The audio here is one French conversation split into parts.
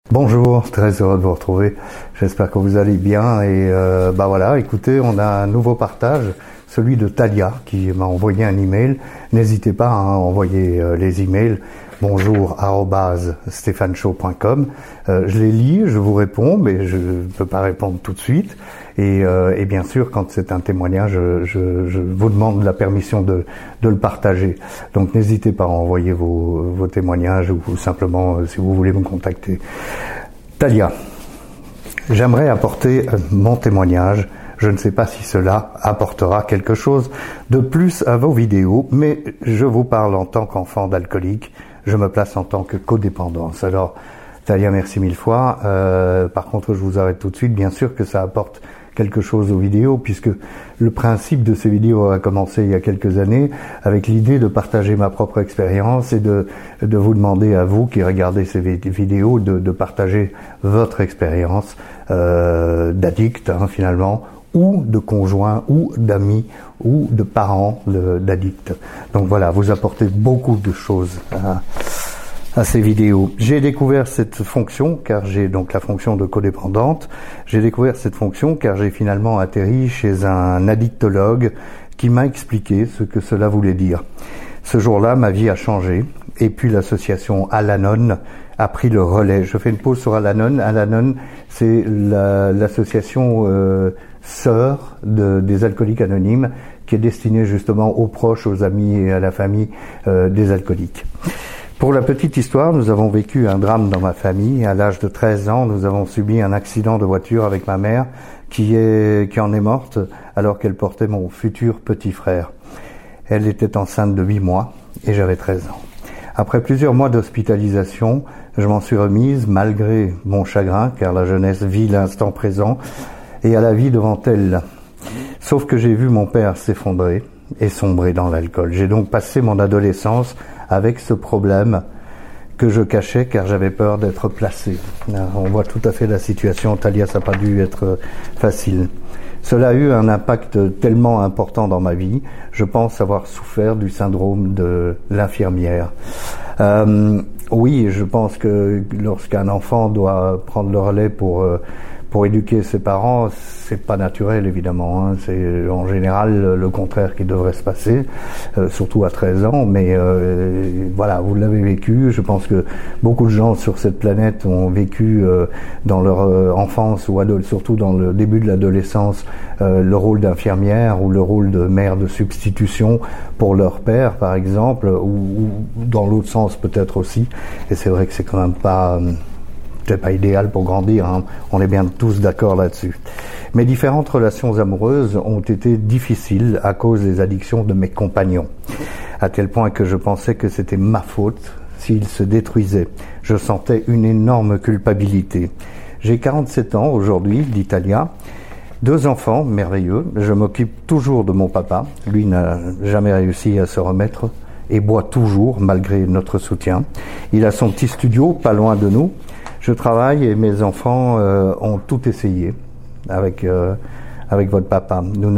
Bonjour, très heureux de vous retrouver. J'espère que vous allez bien et voilà, écoutez, on a un nouveau partage, celui de Talia qui m'a envoyé un email. N'hésitez pas à envoyer les emails bonjour@stéphaneshow.com. Je les lis, je vous réponds, mais je ne peux pas répondre tout de suite. Et bien sûr, quand c'est un témoignage, je vous demande la permission de le partager. Donc n'hésitez pas à envoyer vos témoignages ou simplement si vous voulez me contacter. Talia, j'aimerais apporter mon témoignage. Je ne sais pas si cela apportera quelque chose de plus à vos vidéos, mais je vous parle en tant qu'enfant d'alcoolique. Je me place en tant que codépendance. Alors, Talia, merci mille fois. Par contre, je vous arrête tout de suite. Bien sûr que ça apporte quelque chose aux vidéos, puisque le principe de ces vidéos a commencé il y a quelques années avec l'idée de partager ma propre expérience et de vous demander à vous qui regardez ces vidéos de partager votre expérience d'addict, finalement, ou de conjoint, ou d'amis, ou de parents d'addicts. Donc voilà, vous apportez beaucoup de choses à ces vidéos. J'ai découvert cette fonction, car j'ai donc la fonction de codépendante. J'ai découvert cette fonction car j'ai finalement atterri chez un addictologue qui m'a expliqué ce que cela voulait dire. Ce jour-là, ma vie a changé, et puis l'association Al-Anon a pris le relais. Je fais une pause sur Al-Anon. Al-Anon, c'est l'association sœur des alcooliques anonymes, qui est destinée justement aux proches, aux amis et à la famille des alcooliques. Pour la petite histoire, nous avons vécu un drame dans ma famille. À l'âge de 13 ans, nous avons subi un accident de voiture avec ma mère qui en est morte alors qu'elle portait mon futur petit frère. Elle était enceinte de 8 mois et j'avais 13 ans. Après plusieurs mois d'hospitalisation, je m'en suis remise malgré mon chagrin, car la jeunesse vit l'instant présent et a la vie devant elle. Sauf que j'ai vu mon père s'effondrer et sombrer dans l'alcool. J'ai donc passé mon adolescence avec ce problème que je cachais car j'avais peur d'être placé. On voit tout à fait la situation. Talia, ça n'a pas dû être facile. Cela a eu un impact tellement important dans ma vie. Je pense avoir souffert du syndrome de l'infirmière. Oui, je pense que lorsqu'un enfant doit prendre le relais pour éduquer ses parents, c'est pas naturel évidemment. C'est en général le contraire qui devrait se passer, surtout à 13 ans. Mais voilà, vous l'avez vécu. Je pense que beaucoup de gens sur cette planète ont vécu dans leur enfance ou surtout dans le début de l'adolescence le rôle d'infirmière ou le rôle de mère de substitution pour leur père, par exemple, ou dans l'autre sens peut-être aussi. Et c'est vrai que c'est quand même pas idéal pour grandir, on est bien tous d'accord là-dessus. Mes différentes relations amoureuses ont été difficiles à cause des addictions de mes compagnons, à tel point que je pensais que c'était ma faute s'ils se détruisaient. Je sentais une énorme culpabilité. J'ai 47 ans aujourd'hui, dit Talia, 2 enfants merveilleux, je m'occupe toujours de mon papa, lui n'a jamais réussi à se remettre et boit toujours malgré notre soutien. Il a son petit studio pas loin de nous. Je travaille et mes enfants ont tout essayé avec votre papa. Nous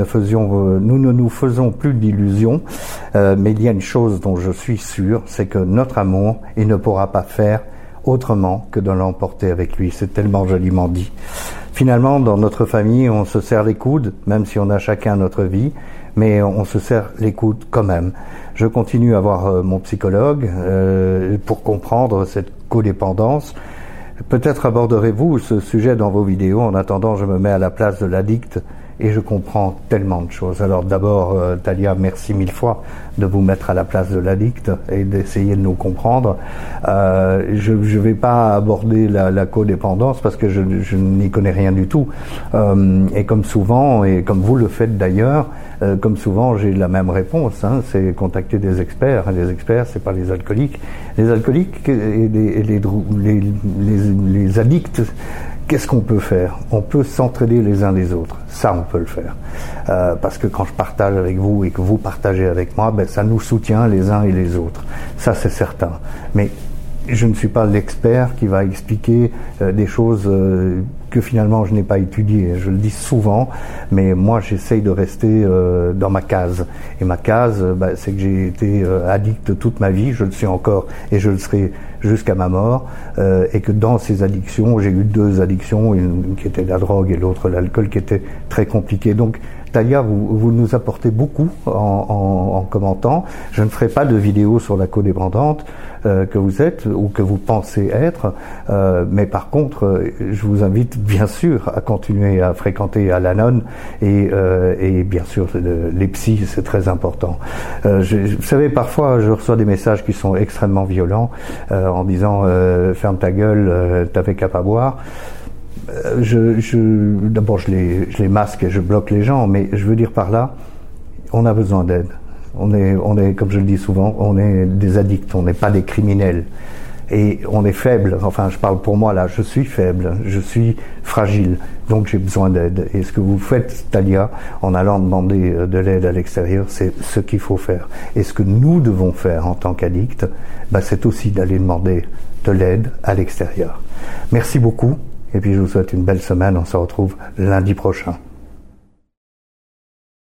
ne nous faisons plus d'illusions, mais il y a une chose dont je suis sûr, c'est que notre amour, il ne pourra pas faire autrement que de l'emporter avec lui. C'est tellement joliment dit. Finalement, dans notre famille, on se serre les coudes, même si on a chacun notre vie, mais on se serre les coudes quand même. Je continue à voir mon psychologue pour comprendre cette codépendance. Peut-être aborderez-vous ce sujet dans vos vidéos. En attendant, je me mets à la place de l'addict et je comprends tellement de choses. Alors d'abord, Talia, merci mille fois de vous mettre à la place de l'addict et d'essayer de nous comprendre. Je ne vais pas aborder la codépendance parce que je n'y connais rien du tout. Et comme souvent, et comme vous le faites d'ailleurs, comme souvent, j'ai la même réponse. C'est contacter des experts. Les experts, c'est pas les alcooliques. Les alcooliques et les addicts, qu'est-ce qu'on peut faire? On peut s'entraider les uns les autres. Ça, on peut le faire. Parce que quand je partage avec vous et que vous partagez avec moi, ça nous soutient les uns et les autres. Ça, c'est certain. Mais je ne suis pas l'expert qui va expliquer des choses que finalement je n'ai pas étudié. Je le dis souvent, mais moi j'essaye de rester dans ma case. Et ma case, c'est que j'ai été addict toute ma vie, je le suis encore et je le serai jusqu'à ma mort, et que dans ces addictions, j'ai eu 2 addictions, une qui était la drogue et l'autre l'alcool, qui était très compliquée. Donc Talia, vous nous apportez beaucoup en commentant. Je ne ferai pas de vidéo sur la codépendante que vous êtes ou que vous pensez être, mais par contre, je vous invite bien sûr à continuer à fréquenter Al-Anon et bien sûr les psys, c'est très important. Vous savez, parfois je reçois des messages qui sont extrêmement violents en disant ferme ta gueule, t'avais qu'à pas boire. D'abord, je les masque et je bloque les gens, mais je veux dire par là, on a besoin d'aide. On est, comme je le dis souvent, on est des addicts, on n'est pas des criminels. Et on est faible, enfin je parle pour moi là, je suis faible, je suis fragile, donc j'ai besoin d'aide. Et ce que vous faites, Talia, en allant demander de l'aide à l'extérieur, c'est ce qu'il faut faire. Et ce que nous devons faire en tant qu'addicts, c'est aussi d'aller demander de l'aide à l'extérieur. Merci beaucoup. Et puis je vous souhaite une belle semaine, on se retrouve lundi prochain.